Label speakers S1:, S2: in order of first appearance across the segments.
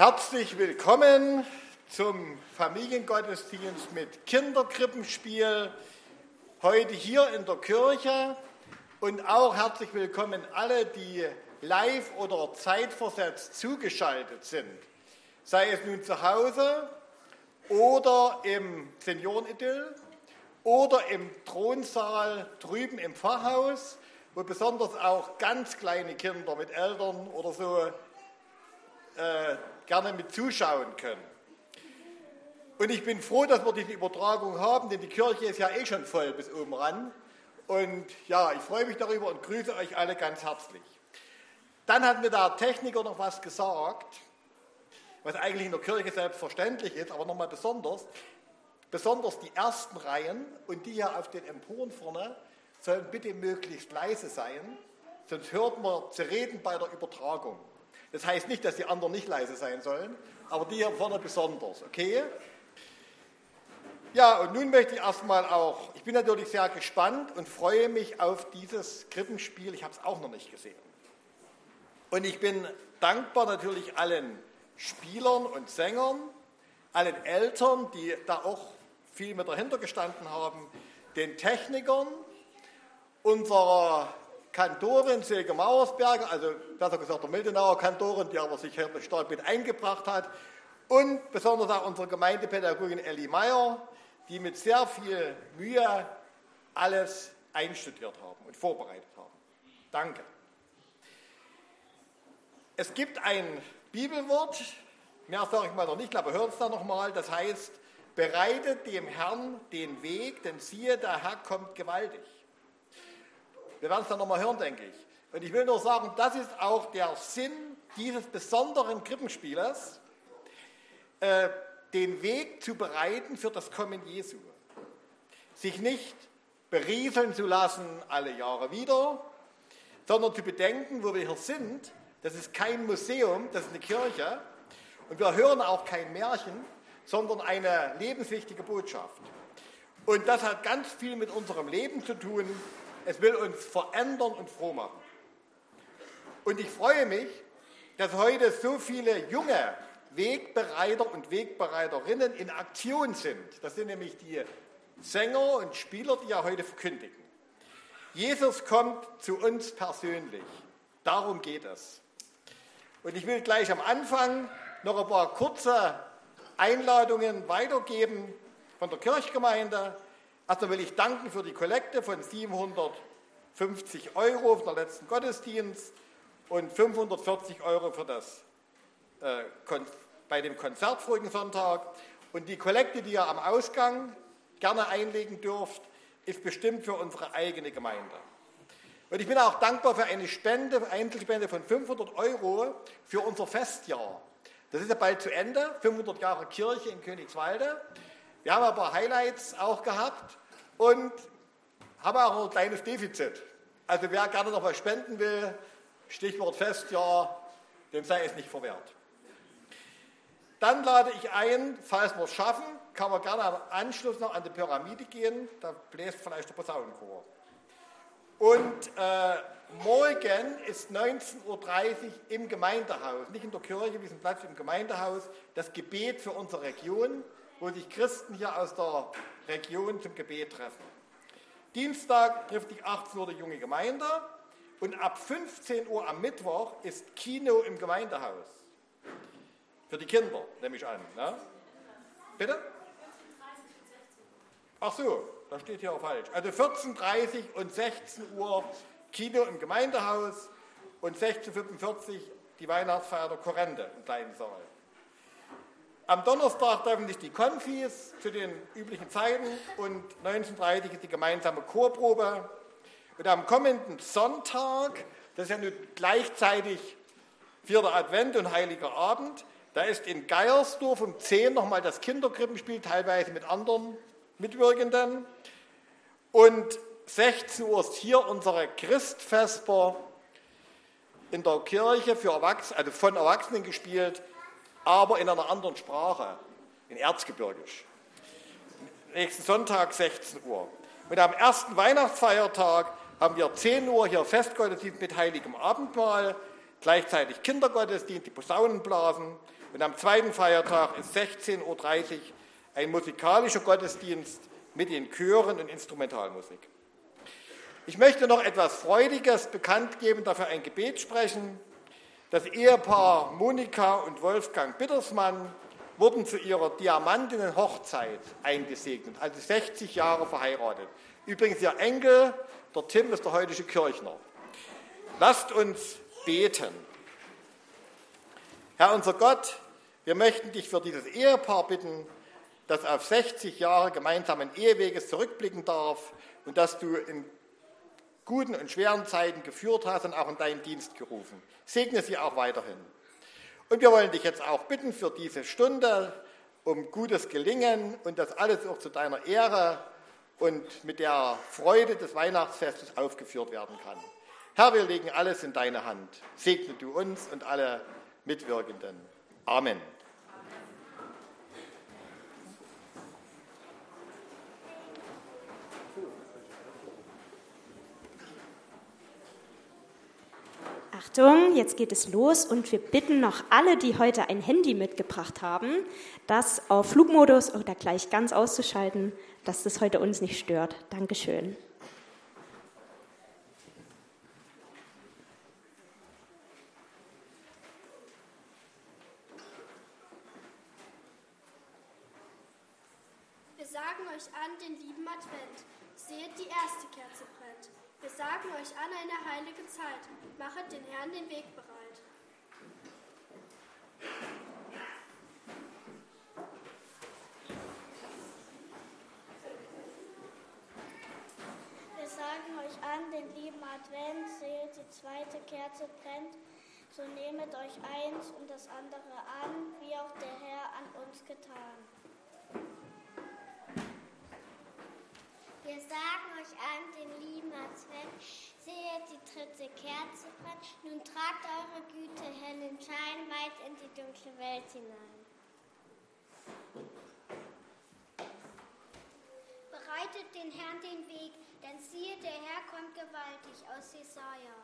S1: Herzlich willkommen zum Familiengottesdienst mit Kinderkrippenspiel heute hier in der Kirche und auch herzlich willkommen alle, die live oder zeitversetzt zugeschaltet sind, sei es nun zu Hause oder im Seniorenidyll oder im Thronsaal drüben im Pfarrhaus, wo besonders auch ganz kleine Kinder mit Eltern oder so gerne mit zuschauen können. Und ich bin froh, dass wir diese Übertragung haben, denn die Kirche ist ja eh schon voll bis oben ran. Und ja, ich freue mich darüber und grüße euch alle ganz herzlich. Dann hat mir der Techniker noch was gesagt, was eigentlich in der Kirche selbstverständlich ist, aber nochmal besonders die ersten Reihen und die hier auf den Emporen vorne sollen bitte möglichst leise sein, sonst hört man zu reden bei der Übertragung. Das heißt nicht, dass die anderen nicht leise sein sollen, aber die hier vorne besonders, okay? Ja, und nun möchte ich erstmal auch, ich bin natürlich sehr gespannt und freue mich auf dieses Krippenspiel, ich habe es auch noch nicht gesehen. Und ich bin dankbar natürlich allen Spielern und Sängern, allen Eltern, die da auch viel mit dahinter gestanden haben, den Technikern, unserer Kantorin Silke Mauersberger, also besser gesagt der Mildenauer Kantorin, die aber sich hier stark mit eingebracht hat, und besonders auch unserer Gemeindepädagogin Elli Meyer, die mit sehr viel Mühe alles einstudiert haben und vorbereitet haben. Danke. Es gibt ein Bibelwort, mehr sage ich mal noch nicht, aber hört es da nochmal, das heißt, bereitet dem Herrn den Weg, denn siehe, der Herr kommt gewaltig. Wir werden es dann nochmal hören, denke ich. Und ich will nur sagen, das ist auch der Sinn dieses besonderen Krippenspieles, den Weg zu bereiten für das Kommen Jesu. Sich nicht berieseln zu lassen alle Jahre wieder, sondern zu bedenken, wo wir hier sind, das ist kein Museum, das ist eine Kirche. Und wir hören auch kein Märchen, sondern eine lebenswichtige Botschaft. Und das hat ganz viel mit unserem Leben zu tun. Es will uns verändern und froh machen. Und ich freue mich, dass heute so viele junge Wegbereiter und Wegbereiterinnen in Aktion sind. Das sind nämlich die Sänger und Spieler, die ja heute verkündigen. Jesus kommt zu uns persönlich. Darum geht es. Und ich will gleich am Anfang noch ein paar kurze Einladungen weitergeben von der Kirchgemeinde. Erstmal will ich danken für die Kollekte von 750 € für den letzten Gottesdienst und 540 € für das, bei dem Konzert vorigen Sonntag. Und die Kollekte, die ihr am Ausgang gerne einlegen dürft, ist bestimmt für unsere eigene Gemeinde. Und ich bin auch dankbar für eine Einzelspende von 500 € für unser Festjahr. Das ist ja bald zu Ende, 500 Jahre Kirche in Königswalde. Wir haben aber Highlights auch gehabt und haben auch ein kleines Defizit. Also wer gerne noch was spenden will, Stichwort Festjahr, dem sei es nicht verwehrt. Dann lade ich ein, falls wir es schaffen, kann man gerne am Anschluss noch an die Pyramide gehen, da bläst vielleicht der Posaunenchor. Und morgen ist 19:30 Uhr im Gemeindehaus, nicht in der Kirche, wir sind Platz im Gemeindehaus, das Gebet für unsere Region, wo sich Christen hier aus der Region zum Gebet treffen. Dienstag trifft sich 18 Uhr die junge Gemeinde und ab 15 Uhr am Mittwoch ist Kino im Gemeindehaus. Für die Kinder, nehme ich an. Ne? Bitte? Ach so, da steht hier auch falsch. Also 14:30 und 16 Uhr Kino im Gemeindehaus und 16:45 Uhr die Weihnachtsfeier der Korrente im kleinen Saal. Am Donnerstag treffen sich die Konfis zu den üblichen Zeiten und 19:30 Uhr ist die gemeinsame Chorprobe. Und am kommenden Sonntag, das ist ja nun gleichzeitig 4. Advent und Heiliger Abend, da ist in Geiersdorf um 10 nochmal das Kinderkrippenspiel, teilweise mit anderen Mitwirkenden. Und 16 Uhr ist hier unsere Christvesper in der Kirche für Erwachsene, also von Erwachsenen gespielt, aber in einer anderen Sprache, in Erzgebirgisch. Nächsten Sonntag 16 Uhr. Und am ersten Weihnachtsfeiertag haben wir 10 Uhr hier Festgottesdienst mit Heiligem Abendmahl. gleichzeitig Kindergottesdienst, die Posaunen blasen. Und am zweiten Feiertag ist 16:30 Uhr ein musikalischer Gottesdienst mit den Chören und Instrumentalmusik. Ich möchte noch etwas Freudiges bekannt geben, dafür ein Gebet sprechen. Das Ehepaar Monika und Wolfgang Bittersmann wurden zu ihrer Diamantinnen-Hochzeit eingesegnet, also 60 Jahre verheiratet. Übrigens ihr Enkel, der Tim, ist der heutige Kirchner. Lasst uns beten. Herr unser Gott, wir möchten dich für dieses Ehepaar bitten, das auf 60 Jahre gemeinsamen Eheweges zurückblicken darf und dass du in guten und schweren Zeiten geführt hast und auch in deinen Dienst gerufen. Segne sie auch weiterhin. Und wir wollen dich jetzt auch bitten für diese Stunde um gutes Gelingen und dass alles auch zu deiner Ehre und mit der Freude des Weihnachtsfestes aufgeführt werden kann. Herr, wir legen alles in deine Hand. Segne du uns und alle Mitwirkenden. Amen.
S2: Achtung, jetzt geht es los und wir bitten noch alle, die heute ein Handy mitgebracht haben, das auf Flugmodus oder gleich ganz auszuschalten, dass das heute uns nicht stört. Dankeschön.
S3: Wir sagen euch an den lieben Advent. Seht, die erste Kerze brennt. Wir sagen euch an eine heilige Zeit. Machet den Herrn den Weg bereit.
S4: Wir sagen euch an den lieben Advent. Seht, die zweite Kerze brennt. So nehmet euch eins und das andere an, wie auch der Herr an uns getan.
S5: Wir sagen euch an den lieben Advent, sehet, die dritte Kerze brennt, nun tragt eure Güte hellen Schein weit in die dunkle Welt hinein. Bereitet den Herrn den Weg, denn siehe, der Herr kommt gewaltig aus Jesaja.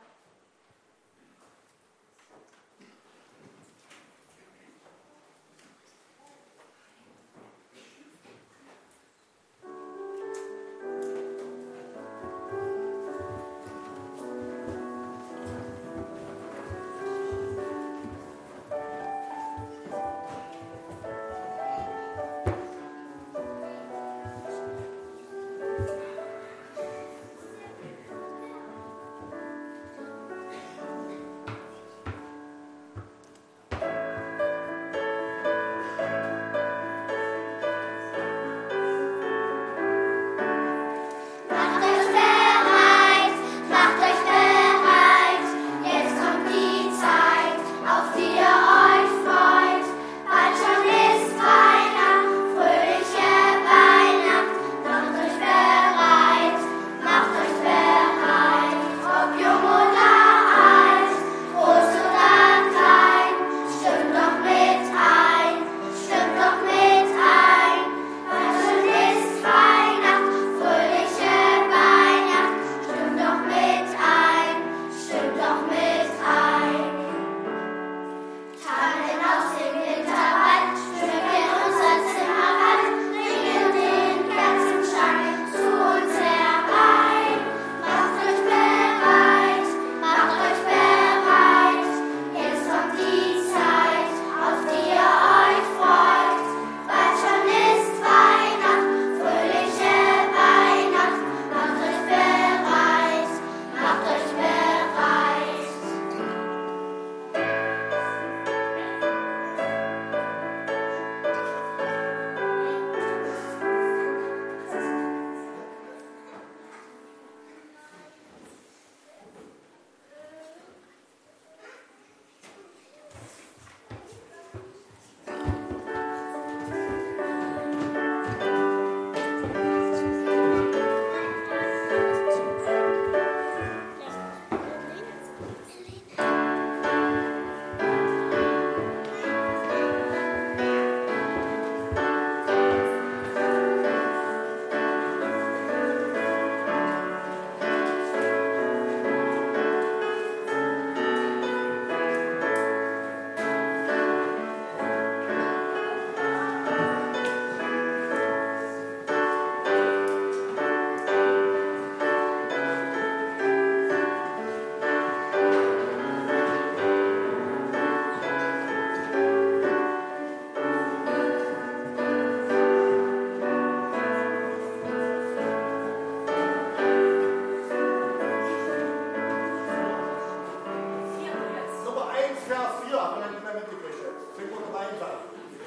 S1: Vers 4, aber nicht mehr mitgekriegt. Sind wir gemeinsam.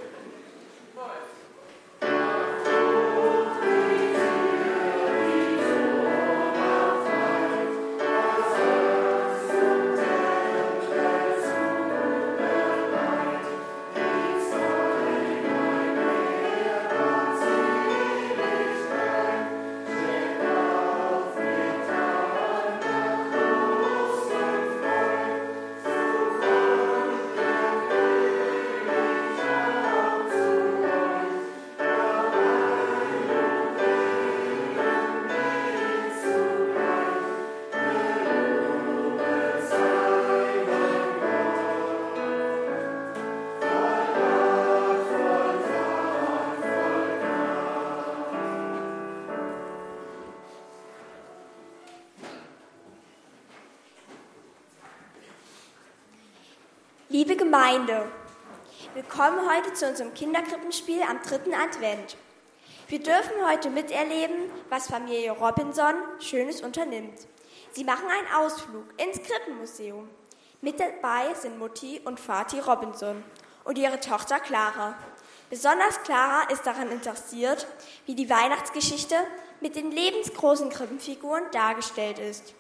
S6: Liebe Gemeinde, willkommen heute zu unserem Kinderkrippenspiel am 3. Advent. Wir dürfen heute miterleben, was Familie Robinson Schönes unternimmt. Sie machen einen Ausflug ins Krippenmuseum. Mit dabei sind Mutti und Vati Robinson und ihre Tochter Clara. Besonders Clara ist daran interessiert, wie die Weihnachtsgeschichte mit den lebensgroßen Krippenfiguren dargestellt ist.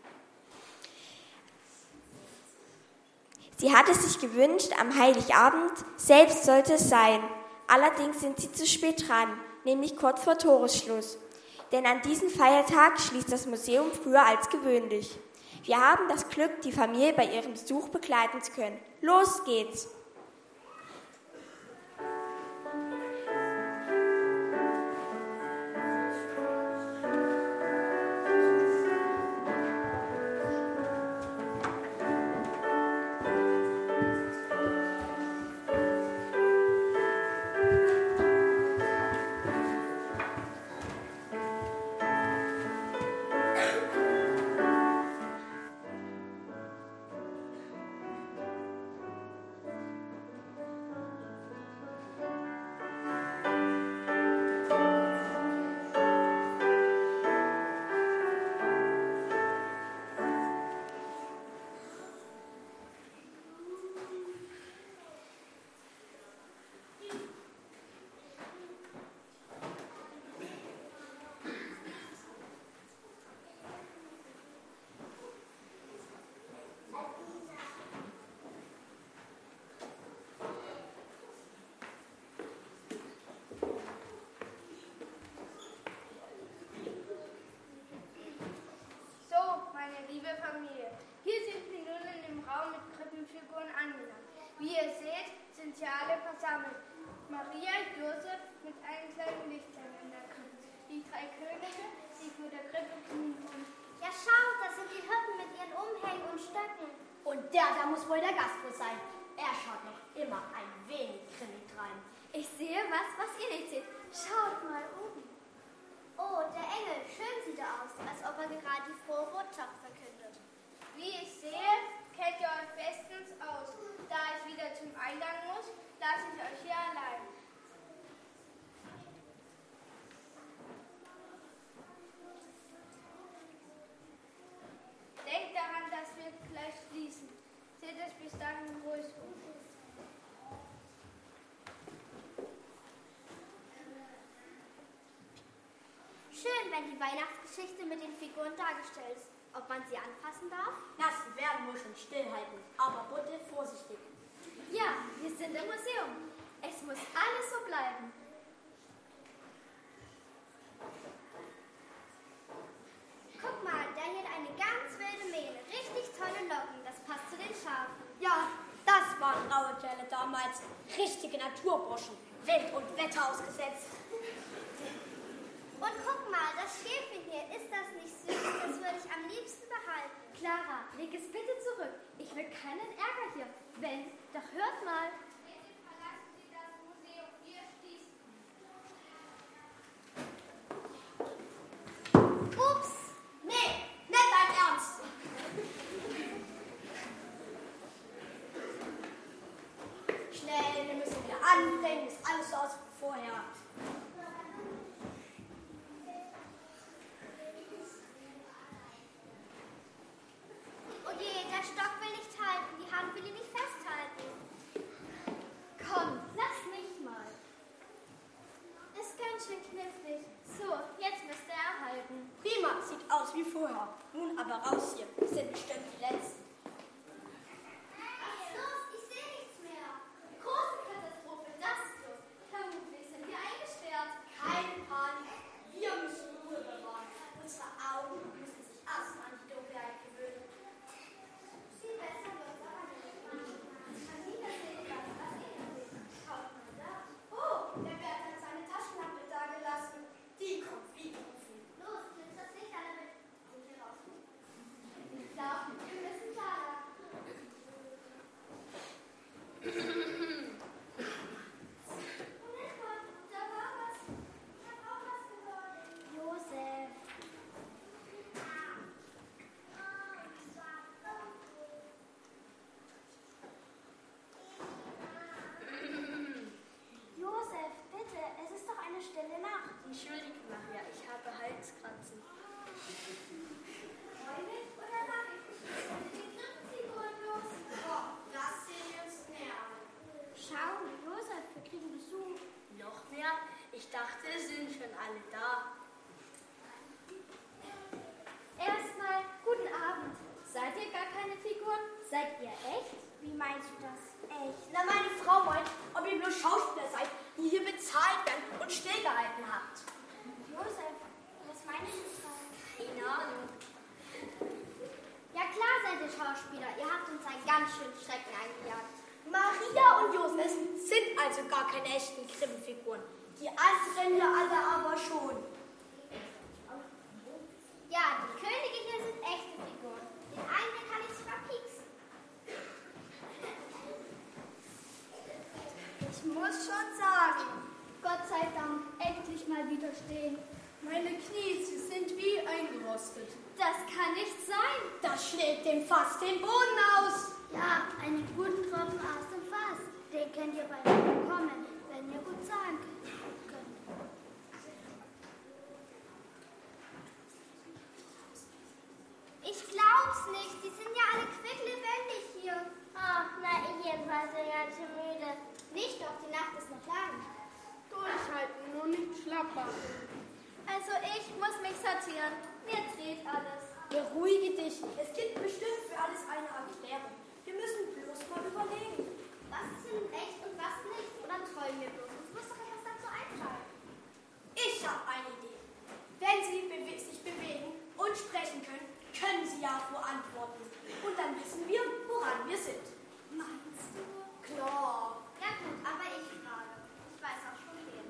S6: Sie hat es sich gewünscht, am Heiligabend selbst sollte es sein. Allerdings sind sie zu spät dran, nämlich kurz vor Toresschluss. Denn an diesem Feiertag schließt das Museum früher als gewöhnlich. Wir haben das Glück, die Familie bei ihrem Besuch begleiten zu können. Los geht's!
S7: Liebe Familie, hier sind wir nun in dem Raum mit Krippenfiguren angelangt. Wie ihr seht, sind sie alle versammelt. Maria, Josef mit einem kleinen Lichtlein in der Krippe. Die 3 Könige, die vor der Krippe knien und...
S5: Ja, schaut, das sind die Hirten mit ihren Umhängen und Stöcken.
S8: Und der da muss wohl der Gastwirt sein. Er schaut noch immer ein wenig grimmig rein.
S3: Ich sehe was ihr nicht seht. Schaut mal oben.
S5: Oh, der Engel, schön sieht er aus, als ob er gerade die frohe Botschaft verkündet.
S7: Wie ich sehe, kennt ihr euch bestens aus. Da ich wieder zum Eingang muss, lasse ich euch hier allein. Denkt daran, dass wir gleich schließen. Seht es bis dahin ruhig um.
S5: Schön, wenn die Weihnachtsgeschichte mit den Figuren dargestellt ist. Ob man sie anfassen darf?
S8: Das werden wir schon stillhalten, aber bitte vorsichtig.
S3: Ja, wir sind im Museum. Es muss alles so bleiben.
S5: Guck mal, da hier eine ganz wilde Mähne. Richtig tolle Locken. Das passt zu den Schafen.
S8: Ja, das waren raue Kerle damals. Richtige Naturburschen. Wind und Wetter ausgesetzt.
S5: Und guck mal, das Schäfchen hier, ist das nicht süß? Das würde ich am liebsten behalten.
S3: Clara, leg es bitte zurück. Ich will keinen Ärger hier. Wenn, doch hört mal.
S7: Bitte verlassen Sie das Museum. Wir schließen.
S8: Ups! Nee, nicht dein Ernst! Schnell, wir müssen wieder andenken. Ist alles so aus wie vorher.
S5: Oh je, der Stock will nicht halten. Die Hand will ihn nicht festhalten.
S8: aber raus hier. Wir sind bestimmt die Letzten.
S3: Was ist los? Ich sehe nichts mehr. Große Katastrophe, das bloß. Vermutlich sind wir eingesperrt.
S8: Keine Panik. Wir müssen Ruhe bewahren. Unsere Augen müssen sich erstmal an die Dunkelheit gewöhnen.
S3: Viel besser wird es aber nicht. Anita seht was ähnliches. Schaut mal da.
S8: Oh, der Bert hat seine Taschenlampe da gelassen. Die kommt wie gerufen.
S3: Los, nimm das Licht alle mit. Und hier raus. Klar, wir müssen da lang. Moment mal, da war was. Ich habe auch was gehört.
S4: Josef. Josef, bitte, es ist doch eine stille Nacht.
S6: Entschuldige, Maria, ich habe Halskratzen.
S3: Freilich oder Nachrichten? Die Krippenfiguren los.
S8: Oh, das sehen wir uns näher an.
S4: Schau, Josef, wir kriegen Besuch.
S6: Noch mehr? Ich dachte, es sind schon alle da.
S3: Erstmal, guten Abend. Seid ihr gar keine Figuren? Seid ihr echt?
S4: Wie meinst du das? Echt?
S8: Na, meine Frau meint, ob ihr bloß Schauspieler seid, die hier bezahlt werden und stillgehalten habt.
S4: Josef, was meinst du?
S8: Keine Ahnung.
S3: Ja klar seid ihr Schauspieler. Ihr habt uns einen ganz schönen Schrecken eingejagt.
S8: Maria und Josef sind also gar keine echten Krippenfiguren. Die anderen hier alle aber schon.
S3: Ja, die Könige hier sind echte Figuren. Den einen den kann ich verpieksen.
S7: Ich muss schon sagen, Gott sei Dank, endlich mal wieder stehen. Meine Knie, sie sind wie eingerostet.
S3: Das kann nicht sein.
S8: Das schlägt dem fast den Boden aus.
S4: Ja, einen guten Tropfen aus dem Fass. Den könnt ihr bald bekommen, wenn ihr gut sagen könnt.
S3: Ich glaub's nicht. Die sind ja alle quicklebendig hier.
S5: Oh, na, ich jedenfalls bin ganz schön müde.
S3: Nicht doch, die Nacht ist noch lang.
S7: Durchhalten, nur nicht schlappern.
S3: Also ich muss mich sortieren. Mir dreht alles.
S8: Beruhige dich. Es gibt bestimmt für alles eine Erklärung. Wir müssen bloß mal überlegen.
S3: Was ist denn echt und was nicht? Oder träumen wir bloß? Uns muss doch etwas dazu einfallen.
S8: Ich habe eine Idee. Wenn Sie sich bewegen und sprechen können, können Sie ja wo antworten. Und dann wissen wir, woran wir sind.
S3: Meinst du?
S8: Klar.
S3: Ja gut, aber ich frage. Ich weiß auch schon wen.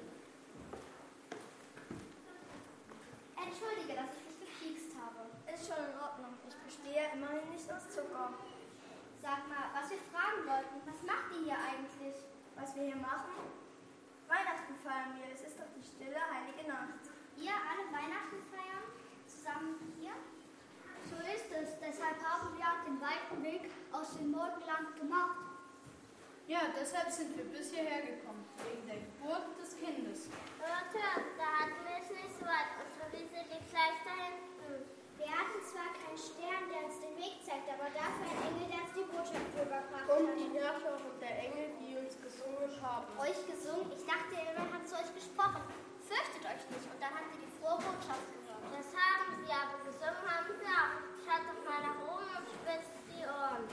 S3: Entschuldige, dass ich dich gepiekst habe.
S7: Ist schon in Ordnung. Ich bestehe immerhin nicht aus Zucker.
S3: Sag mal, was wir fragen wollten. Was macht ihr hier eigentlich?
S7: Was wir hier machen? Weihnachten feiern wir. Es ist doch die stille, heilige Nacht.
S3: Ihr alle Weihnachten feiern? Zusammen hier?
S4: So ist es. Deshalb haben wir auch den weiten Weg aus dem Morgenland gemacht.
S7: Ja, deshalb sind wir bis hierher gekommen. Wegen der Geburt des Kindes.
S5: Hört, da hatten wir es nicht so weit. Unsere Wiese liegt gleich da hinten.
S3: Wir hatten zwar keinen Stern, der uns den Weg zeigt, aber dafür ein Engel, der uns die Botschaft rübergebracht
S7: Und
S3: hat.
S7: die Herrscher und der Engel, die uns gesungen haben.
S3: Euch gesungen? Ich dachte, jemand hat zu euch gesprochen. Fürchtet euch nicht. Und dann habt ihr die frohe Botschaft gehört.
S5: Das haben sie, aber gesungen haben sie auch. Schaut doch mal nach oben und spitzt die Ohren.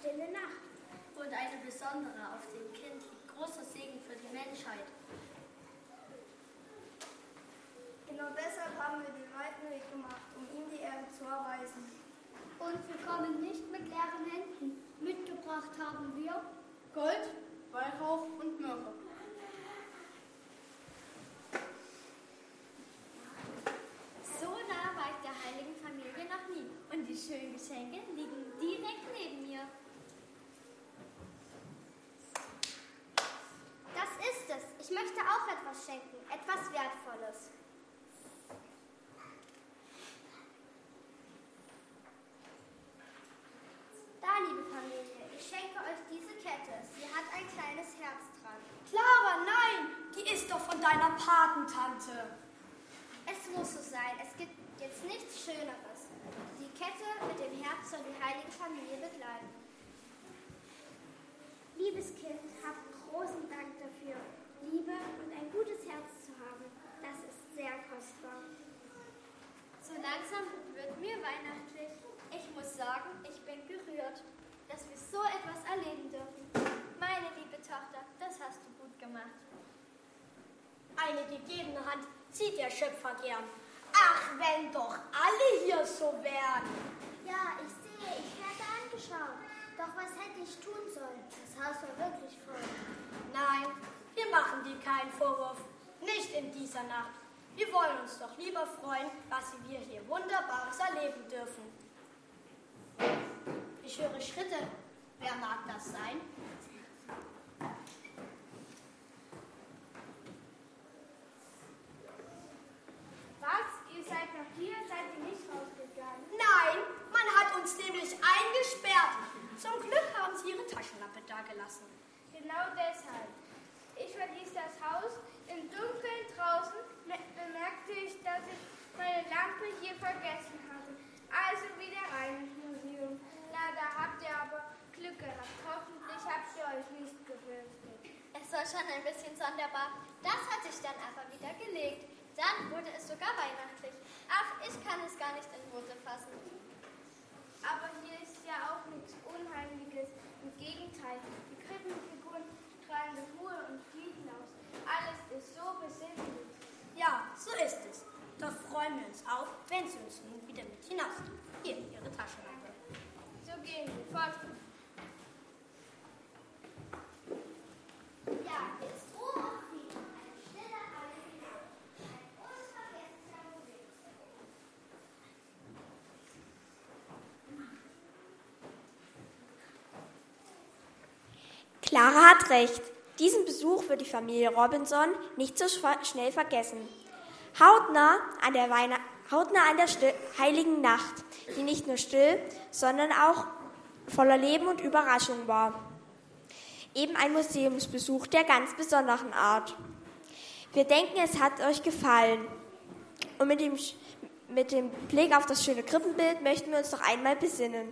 S3: stille Nacht. Und eine besondere auf dem Kind liegt großer Segen für die Menschheit.
S7: Genau deshalb haben wir den weiten Weg gemacht, um ihm die Ehre zu erweisen.
S3: Und wir kommen nicht mit leeren Händen. Mitgebracht haben wir
S7: Gold, Weihrauch und Myrrhe.
S3: So nah war ich der heiligen Familie noch nie. Und die schönen Geschenke liegen direkt neben mir. Das ist es. Ich möchte auch etwas schenken. Etwas Wertvolles. Da, liebe Familie, ich schenke euch diese Kette. Sie hat ein kleines Herz dran.
S8: Clara, nein, die ist doch von deiner Patentante.
S3: Es muss so sein. Es gibt jetzt nichts Schöneres. Die Kette mit dem Herz soll die heilige Familie begleiten. Liebes Kind, habt großen Dank dafür. Liebe und ein gutes Herz zu haben, das ist sehr kostbar. So langsam wird mir weihnachtlich. Ich muss sagen, ich bin gerührt, dass wir so etwas erleben dürfen. Meine liebe Tochter, das hast du gut gemacht.
S8: Eine gegebene Hand zieht der Schöpfer gern. Ach, wenn doch alle hier so wären.
S3: Ja, ich sehe, ich werde angeschaut. Doch was hätte ich tun sollen? Das Haus war wirklich voll.
S8: Nein, wir machen dir keinen Vorwurf. Nicht in dieser Nacht. Wir wollen uns doch lieber freuen, was wir hier Wunderbares erleben dürfen. Ich höre Schritte. Wer mag das sein?
S7: Was? Ihr seid noch hier? Seid ihr nicht rausgegangen?
S8: Nein, man hat uns nämlich eingesperrt. Zum Glück haben sie ihre Taschenlampe dagelassen.
S7: Genau deshalb. Ich verließ das Haus. Im Dunkeln draußen bemerkte ich, dass ich meine Lampe hier vergessen hatte. Also wieder rein ins Museum. Na, da habt ihr aber Glück gehabt. Hoffentlich habt ihr euch nicht gefürchtet.
S3: Es war schon ein bisschen sonderbar. Das hat sich dann aber wieder gelegt. Dann wurde es sogar weihnachtlich. Ach, ich kann es gar nicht in Worte fassen.
S7: Aber hier ist ja auch nichts Unheimliches. Im Gegenteil, die Krippenfiguren strahlen Ruhe und Frieden aus. Alles ist so besinnlich.
S8: Ja, so ist es. Doch freuen wir uns auch, wenn Sie uns nun wieder mit hinausnehmen. Hier, Ihre Taschenlampe.
S7: So gehen wir fort.
S3: Ja, jetzt Ruhe und Frieden. Ein stiller Heilige Nacht. Ein unvergesslicher Moment.
S6: Clara hat recht. Diesen Besuch wird die Familie Robinson nicht so schnell vergessen. Hautnah an der heiligen Nacht, die nicht nur still, sondern auch voller Leben und Überraschung war. Eben ein Museumsbesuch der ganz besonderen Art. Wir denken, es hat euch gefallen. Und mit dem Blick auf das schöne Krippenbild möchten wir uns noch einmal besinnen.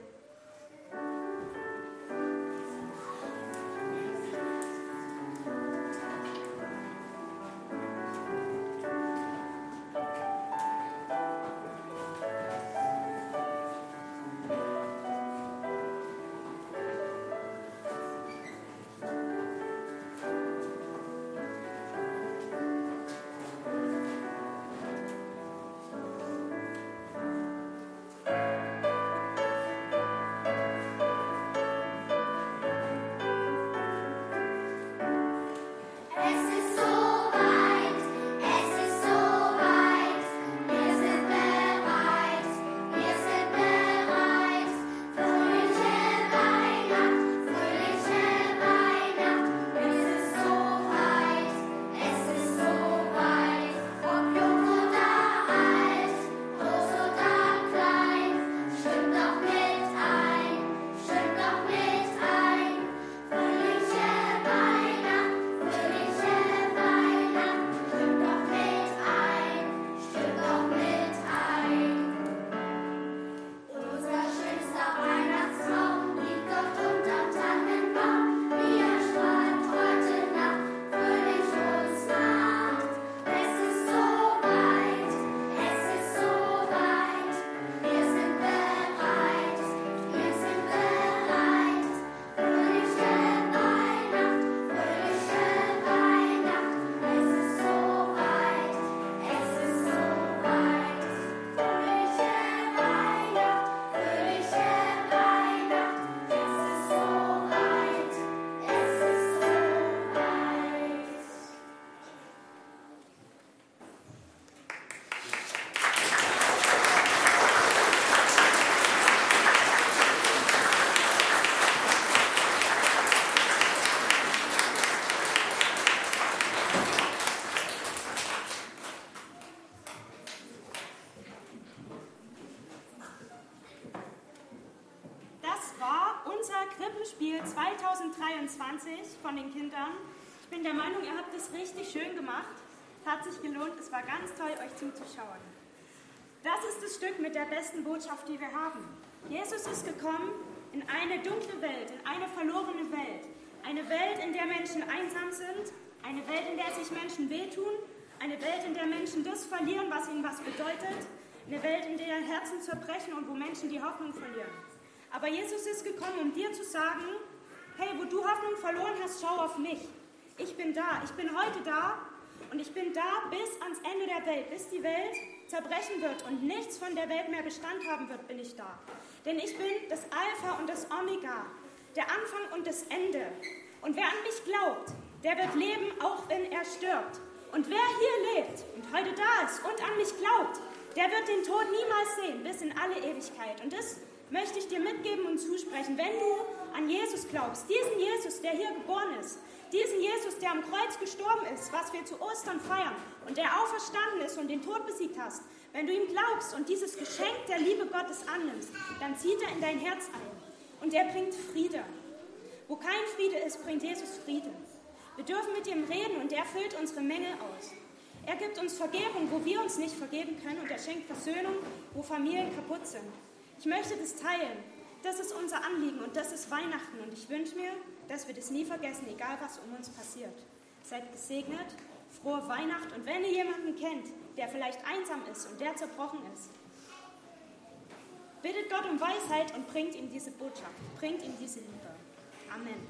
S2: Kinderkrippenspiel 2023 von den Kindern. Ich bin der Meinung, ihr habt es richtig schön gemacht. Hat sich gelohnt, es war ganz toll, euch zuzuschauen. Das ist das Stück mit der besten Botschaft, die wir haben. Jesus ist gekommen in eine dunkle Welt, in eine verlorene Welt. Eine Welt, in der Menschen einsam sind, eine Welt, in der sich Menschen wehtun, eine Welt, in der Menschen das verlieren, was ihnen was bedeutet, eine Welt, in der Herzen zerbrechen und wo Menschen die Hoffnung verlieren. Aber Jesus ist gekommen, um dir zu sagen, hey, wo du Hoffnung verloren hast, schau auf mich. Ich bin da, ich bin heute da und ich bin da bis ans Ende der Welt, bis die Welt zerbrechen wird und nichts von der Welt mehr Bestand haben wird, bin ich da. Denn ich bin das Alpha und das Omega, der Anfang und das Ende. Und wer an mich glaubt, der wird leben, auch wenn er stirbt. Und wer hier lebt und heute da ist und an mich glaubt, der wird den Tod niemals sehen, bis in alle Ewigkeit. Und das möchte ich dir mitgeben und zusprechen. Wenn du an Jesus glaubst, diesen Jesus, der hier geboren ist, diesen Jesus, der am Kreuz gestorben ist, was wir zu Ostern feiern, und der auferstanden ist und den Tod besiegt hast, wenn du ihm glaubst und dieses Geschenk der Liebe Gottes annimmst, dann zieht er in dein Herz ein und er bringt Friede. Wo kein Friede ist, bringt Jesus Frieden. Wir dürfen mit ihm reden und er füllt unsere Mängel aus. Er gibt uns Vergebung, wo wir uns nicht vergeben können, und er schenkt Versöhnung, wo Familien kaputt sind. Ich möchte das teilen. Das ist unser Anliegen und das ist Weihnachten. Und ich wünsche mir, dass wir das nie vergessen, egal was um uns passiert. Seid gesegnet, frohe Weihnacht. Und wenn ihr jemanden kennt, der vielleicht einsam ist und der zerbrochen ist, bittet Gott um Weisheit und bringt ihm diese Botschaft, bringt ihm diese Liebe. Amen.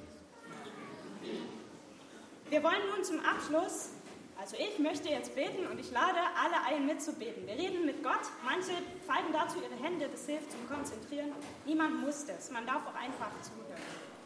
S2: Wir wollen nun zum Abschluss, also ich möchte jetzt beten und ich lade alle ein, mitzubeten. Wir reden mit Gott, manche falten dazu ihre Hände, das hilft zum Konzentrieren. Niemand muss das, man darf auch einfach zuhören.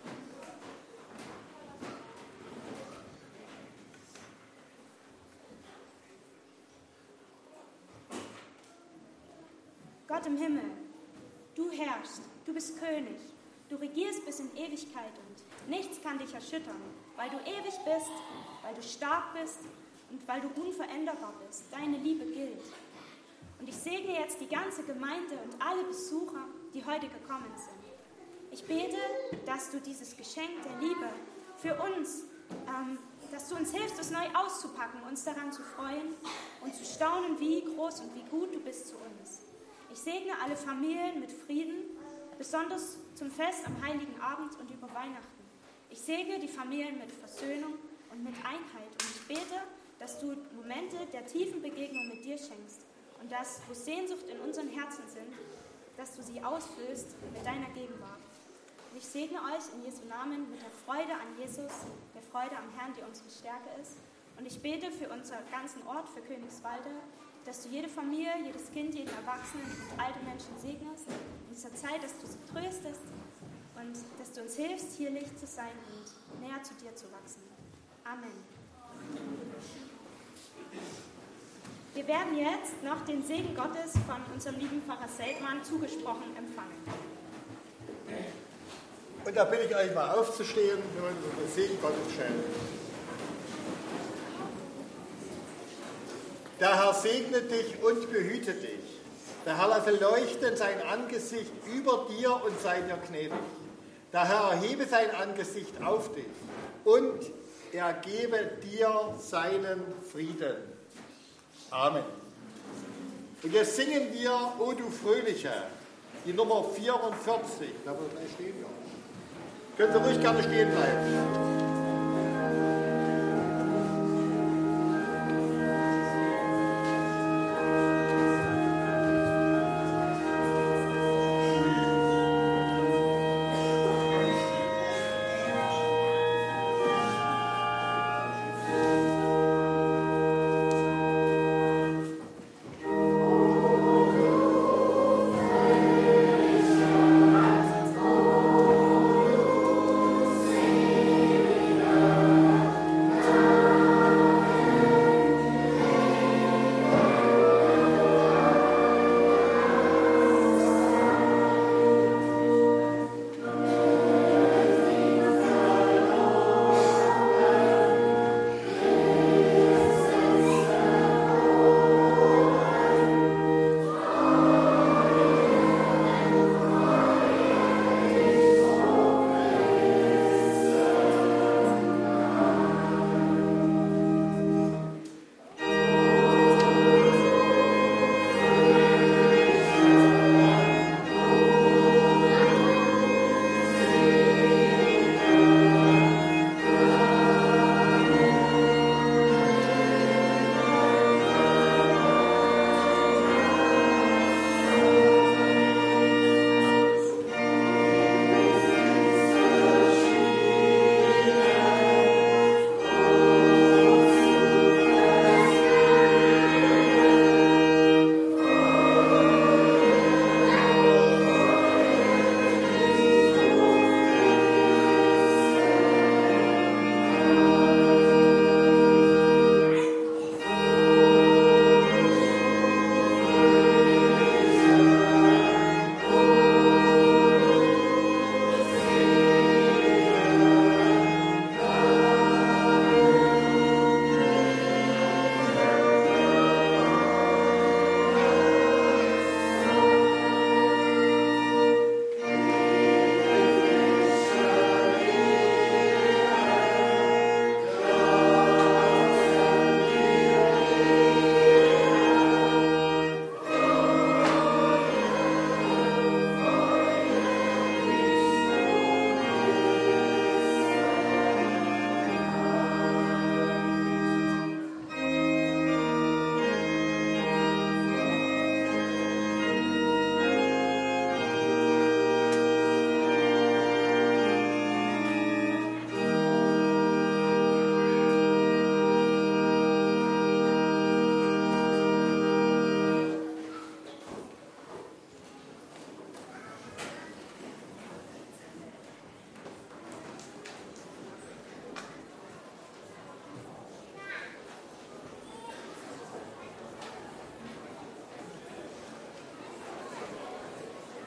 S2: Gott im Himmel, du herrschst, du bist König, du regierst bis in Ewigkeit und nichts kann dich erschüttern, weil du ewig bist, weil du stark bist und weil du unveränderbar bist. Deine Liebe gilt. Und ich segne jetzt die ganze Gemeinde und alle Besucher, die heute gekommen sind. Ich bete, dass du dieses Geschenk der Liebe für uns, dass du uns hilfst, es neu auszupacken, uns daran zu freuen und zu staunen, wie groß und wie gut du bist zu uns. Ich segne alle Familien mit Frieden, besonders zum Fest am Heiligen Abend und über Weihnachten. Ich segne die Familien mit Versöhnung und mit Einheit. Und ich bete, dass du Momente der tiefen Begegnung mit dir schenkst und dass, wo Sehnsucht in unseren Herzen sind, dass du sie ausfüllst mit deiner Gegenwart. Und ich segne euch in Jesu Namen mit der Freude an Jesus, der Freude am Herrn, die unsere Stärke ist. Und ich bete für unseren ganzen Ort, für Königswalde, dass du jede Familie, jedes Kind, jeden Erwachsenen und alte Menschen segnest in dieser Zeit, dass du sie tröstest und dass du uns hilfst, hier Licht zu sein und näher zu dir zu wachsen. Amen. Wir werden jetzt noch den Segen Gottes von unserem lieben Pfarrer Seltmann zugesprochen empfangen.
S1: Und da bitte ich euch mal aufzustehen, wir wollen uns den Segen Gottes schenken. Der Herr segne dich und behüte dich. Der Herr lasse leuchten sein Angesicht über dir und sei dir gnädig. Der Herr erhebe sein Angesicht auf dich und er gebe dir seinen Frieden. Amen. Und jetzt singen wir, O du Fröhliche, die Nummer 44. Da wird gleich stehen. Können Sie ruhig gerne stehen bleiben.